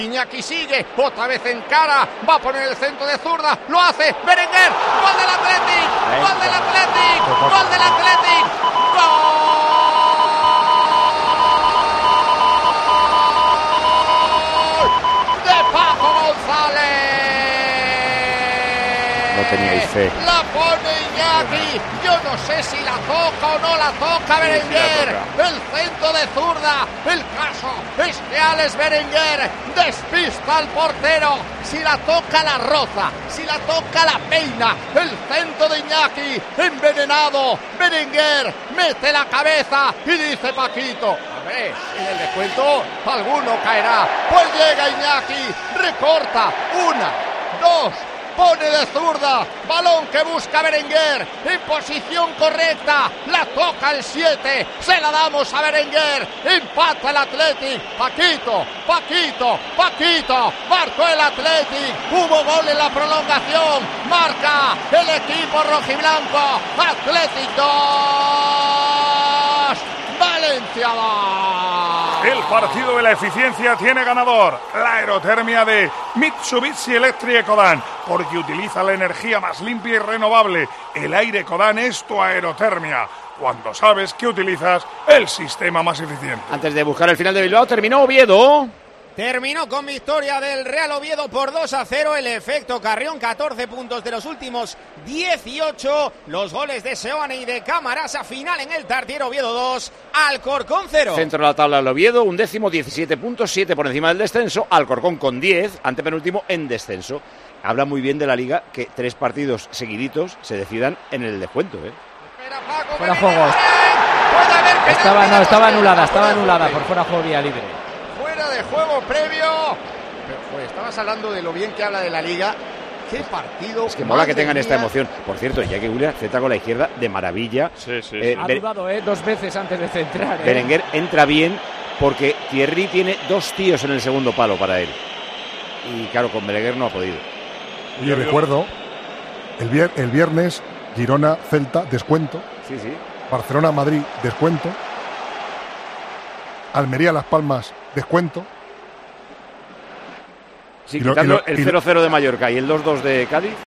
Iñaki sigue, otra vez en cara, va a poner el centro de zurda, lo hace, Berenguer, gol del Athletic, gol del Athletic, gol del Athletic, gol de Paco González. No teníais fe. La pone Iñaki, yo no sé si la toca o no la toca Berenguer, el centro de zurda, el caso es que Alex Berenguer despista al portero, si la toca la roza, si la toca la peina, el centro de Iñaki, envenenado, Berenguer mete la cabeza y dice Paquito, a ver, en el descuento alguno caerá, pues llega Iñaki, recorta, una, dos, pone de zurda, balón que busca Berenguer, en posición correcta, la toca el 7, se la damos a Berenguer, empata el Athletic, Paquito, marcó el Athletic, hubo gol en la prolongación, marca el equipo rojiblanco, Athletic 2, Valencia 2. El partido de la eficiencia tiene ganador, la aerotermia de Mitsubishi Electric Ecodan, porque utiliza la energía más limpia y renovable. El aire Ecodan es tu aerotermia, cuando sabes que utilizas el sistema más eficiente. Antes de buscar el final de Bilbao, terminó Oviedo. Terminó con victoria del Real Oviedo por 2-0, el efecto Carrión, 14 puntos de los últimos 18, los goles de Seoane y de Camarasa, final en el Tartiere, Oviedo 2, Alcorcón 0. Centro de la tabla del Oviedo, 11º, 17 puntos, 7 por encima del descenso, Alcorcón con 10, antepenúltimo en descenso. Habla muy bien de la Liga que 3 partidos seguiditos se decidan en el descuento, Fuera juego. Estaba anulada por fuera juego vía libre. De juego previo, pero estabas hablando de lo bien que habla de la Liga. Qué partido. Es que mola que tengan esta emoción. Por cierto, Iñaki Williams centra con la izquierda de maravilla. Sí. Ha dudado 2 veces antes de centrar. Berenguer entra bien porque Thierry tiene 2 tíos en el segundo palo para él. Y claro, con Berenguer no ha podido. Yo recuerdo el viernes Girona-Celta, descuento. Sí. Barcelona-Madrid, descuento. Almería-Las Palmas, descuento. Sí, quitando el 0-0 de Mallorca y el 2-2 de Cádiz.